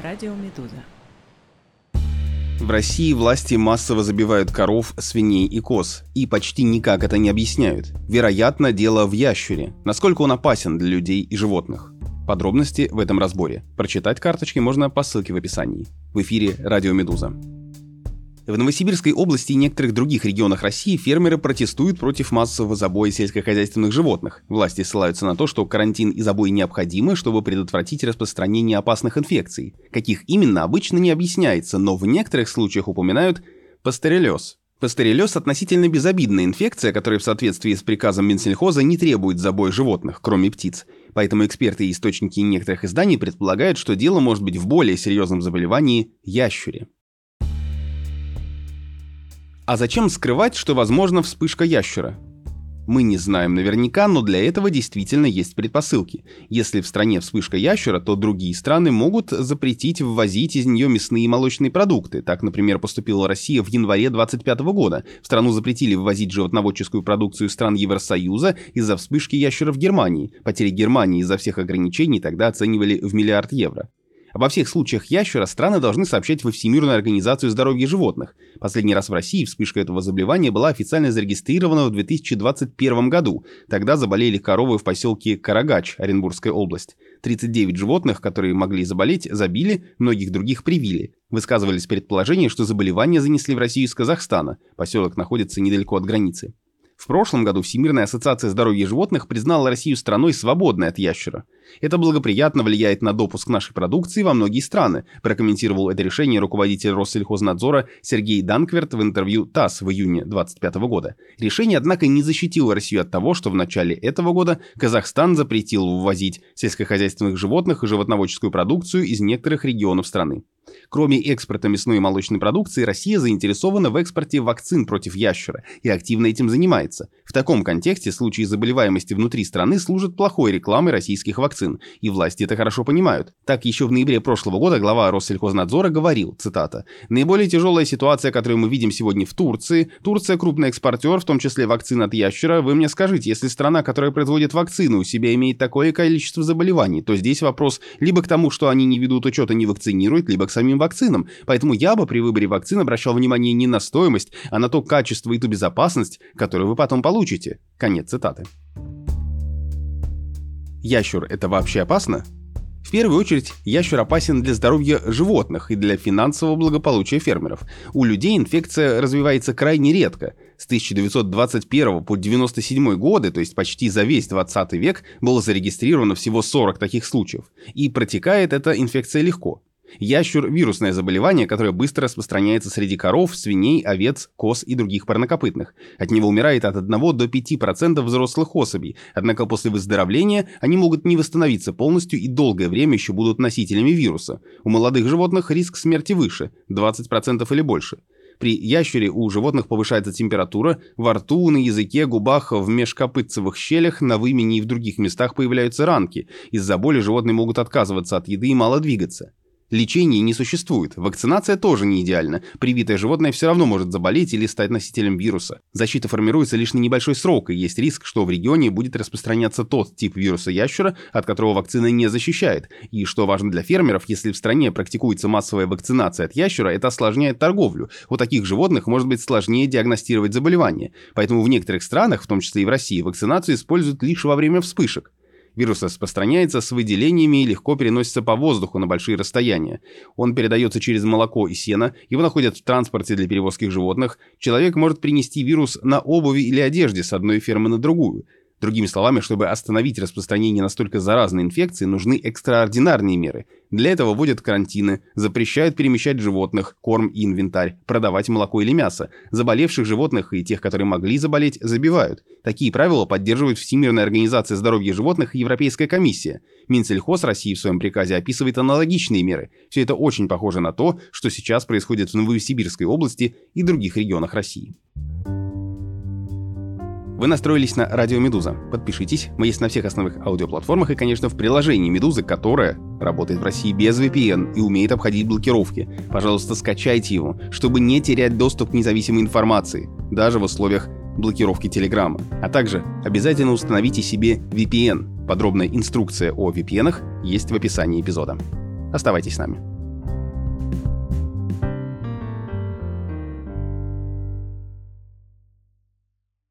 Радио Медуза. В России власти массово забивают коров, свиней и коз, и почти никак это не объясняют. Вероятно, дело в ящере. Насколько он опасен для людей и животных? Подробности в этом разборе. Прочитать карточки можно по ссылке в описании. В эфире Радио Медуза. В Новосибирской области и некоторых других регионах России фермеры протестуют против массового забоя сельскохозяйственных животных. Власти ссылаются на то, что карантин и забой необходимы, чтобы предотвратить распространение опасных инфекций. Каких именно, обычно не объясняется, но в некоторых случаях упоминают пастереллез. Пастереллез – относительно безобидная инфекция, которая в соответствии с приказом Минсельхоза не требует забоя животных, кроме птиц. Поэтому эксперты и источники некоторых изданий предполагают, что дело может быть в более серьезном заболевании – ящере. А зачем скрывать, что возможна вспышка ящера? Мы не знаем наверняка, но для этого действительно есть предпосылки. Если в стране вспышка ящера, то другие страны могут запретить ввозить из нее мясные и молочные продукты. Так, например, поступила Россия в январе 2025 года. В страну запретили ввозить животноводческую продукцию стран Евросоюза из-за вспышки ящера в Германии. Потери Германии из-за всех ограничений тогда оценивали в миллиард евро. Обо всех случаях ящера страны должны сообщать во Всемирную организацию здоровья животных. Последний раз в России вспышка этого заболевания была официально зарегистрирована в 2021 году. Тогда заболели коровы в поселке Карагач, Оренбургская область. 39 животных, которые могли заболеть, забили, многих других привили. Высказывались предположения, что заболевание занесли в Россию из Казахстана. Поселок находится недалеко от границы. В прошлом году Всемирная ассоциация здоровья животных признала Россию страной, свободной от ящера. Это благоприятно влияет на допуск нашей продукции во многие страны, прокомментировал это решение руководитель Россельхознадзора Сергей Данкверт в интервью ТАСС в июне 2025 года. Решение, однако, не защитило Россию от того, что в начале этого года Казахстан запретил ввозить сельскохозяйственных животных и животноводческую продукцию из некоторых регионов страны. Кроме экспорта мясной и молочной продукции, Россия заинтересована в экспорте вакцин против ящера и активно этим занимается. В таком контексте случаи заболеваемости внутри страны служат плохой рекламой российских вакцин, и власти это хорошо понимают. Так, еще в ноябре прошлого года глава Россельхознадзора говорил, цитата, «Наиболее тяжелая ситуация, которую мы видим сегодня в Турции. Турция крупный экспортер, в том числе вакцин от ящера. Вы мне скажите, если страна, которая производит вакцины, у себя имеет такое количество заболеваний, то здесь вопрос либо к тому, что они не ведут учета, не вакцинируют, либо к самим вакцинам. Поэтому я бы при выборе вакцин обращал внимание не на стоимость, а на то качество и ту безопасность, которую вы потом получите». Конец цитаты. Ящер – это вообще опасно? В первую очередь, ящер опасен для здоровья животных и для финансового благополучия фермеров. У людей инфекция развивается крайне редко. С 1921 по 1997 годы, то есть почти за весь 20 век, было зарегистрировано всего 40 таких случаев. И протекает эта инфекция легко. Ящер – вирусное заболевание, которое быстро распространяется среди коров, свиней, овец, коз и других парнокопытных. От него умирает от 1 до 5% взрослых особей, однако после выздоровления они могут не восстановиться полностью и долгое время еще будут носителями вируса. У молодых животных риск смерти выше – 20% или больше. При ящере у животных повышается температура, во рту, на языке, губах, в межкопытцевых щелях, на вымени и в других местах появляются ранки. Из-за боли животные могут отказываться от еды и мало двигаться. Лечения не существует, вакцинация тоже не идеальна. Привитое животное все равно может заболеть или стать носителем вируса. Защита формируется лишь на небольшой срок, и есть риск, что в регионе будет распространяться тот тип вируса ящера, от которого вакцина не защищает. И что важно для фермеров, если в стране практикуется массовая вакцинация от ящера, это осложняет торговлю. У таких животных может быть сложнее диагностировать заболевание. Поэтому в некоторых странах, в том числе и в России, вакцинацию используют лишь во время вспышек. Вирус распространяется с выделениями и легко переносится по воздуху на большие расстояния. Он передается через молоко и сено, его находят в транспорте для перевозки животных. Человек может принести вирус на обуви или одежде с одной фермы на другую. Другими словами, чтобы остановить распространение настолько заразной инфекции, нужны экстраординарные меры. Для этого вводят карантины, запрещают перемещать животных, корм и инвентарь, продавать молоко или мясо. Заболевших животных и тех, которые могли заболеть, забивают. Такие правила поддерживают Всемирная организация здоровья животных и Европейская комиссия. Минсельхоз России в своем приказе описывает аналогичные меры. Все это очень похоже на то, что сейчас происходит в Новосибирской области и других регионах России. Вы настроились на Радио Медуза. Подпишитесь, мы есть на всех основных аудиоплатформах и, конечно, в приложении Медузы, которое работает в России без VPN и умеет обходить блокировки. Пожалуйста, скачайте его, чтобы не терять доступ к независимой информации, даже в условиях блокировки Телеграма. А также обязательно установите себе VPN. Подробная инструкция о VPN-ах есть в описании эпизода. Оставайтесь с нами.